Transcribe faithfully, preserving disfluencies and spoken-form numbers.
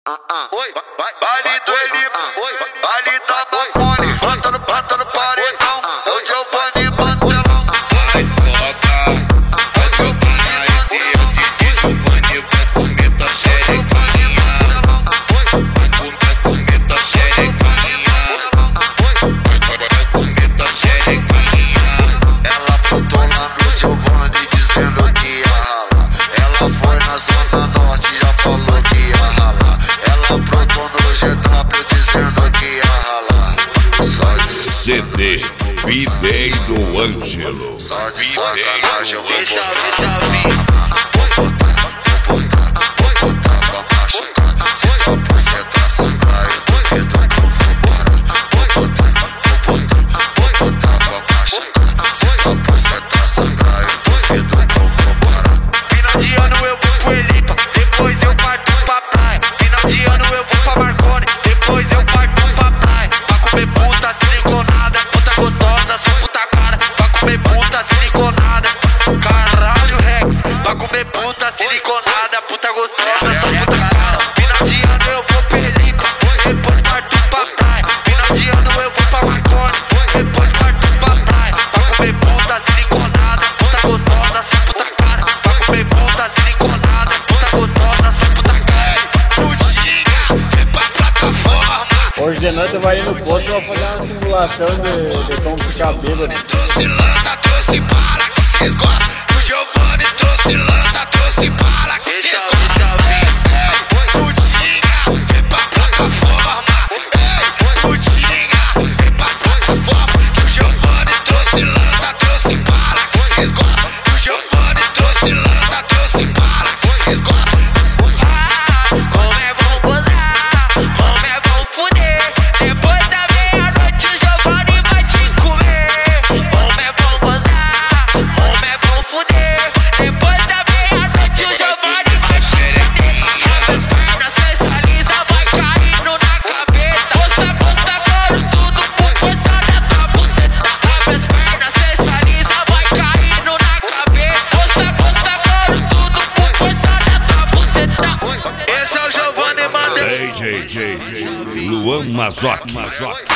Oi, vai, baile do Elipa, oi, baile da Marconi, bota no, bota no paredão, é o Giovanni Bandelão. Vai tocar, vai tocar na F M, D J Giovanni vai comer tua xerequinha. Vai comer, comer tua xerequinha. Vai comer tua xerequinha. Ela botou lá no Giovanni dizendo que ia ralar. Ela foi na zona norte, já falou que ia ralar. Ela brotou no G W dizendo que ia ralar. Só de C D B-Day do Ângelo. Só de B-Day sacanagem eu do vou Ângelo. botar. Vou botar, vou botar, vou botar pra machucar. Se tua buceta sangrar, eu duvido que eu vou embora. Vou botar, vou botar, vou botar pra machucar. Se tua buceta sangrar, eu duvido que eu vou embora. Final de ano eu vou pro Elipa, depois eu parto pra praia. Final de ano eu vou pra Marconi, depois eu parto pra praia. Pra comer puta siliconada, puta gostosa, sua puta cara. Pra comer puta siliconada, caralho Rex. Pra comer puta siliconada, puta gostosa, sua puta cara. Final de ano eu vou pro Elipa, depois parto pra praia. Final de ano eu vou pra Marconi, depois parto pra praia. Pra comer puta siliconada, puta gostosa, sua puta cara. Pra comer puta siliconada, puta gostosa, sua puta cara. Putinha, vem pra plataforma. Hoje de noite eu vou ir no posto e vou fazer uma simulação de, de como ficar bêbado. Trouxe lança, trouxe bala que cês gostam. O Giovanni trouxe lança, trouxe bala que cês Deixa eu, gostam. deixa eu vir. Putinha, vem pra plataforma. Ei, putinha, vem pra plataforma. Que o Giovanni trouxe lança, trouxe bala que cês gostam. O Giovanni trouxe lança, trouxe bala que cês gostam. Ah, como é bom gozar, como é bom fuder. Depois da meia-noite o Giovanni vai te comer. Como é bom gozar, como é bom fuder. Depois da meia-noite o Giovanni vai te fuder. As pernas sensualiza, vai caindo na cabeça. Gosta, gosta, gosto tudo por conta da tua buceta. As pernas sensualiza, vai caindo na cabeça. Gosta, gosta, gosto tudo por conta da tua buceta. Esse é o Giovanni Bandelão. D J Luan Mazoc.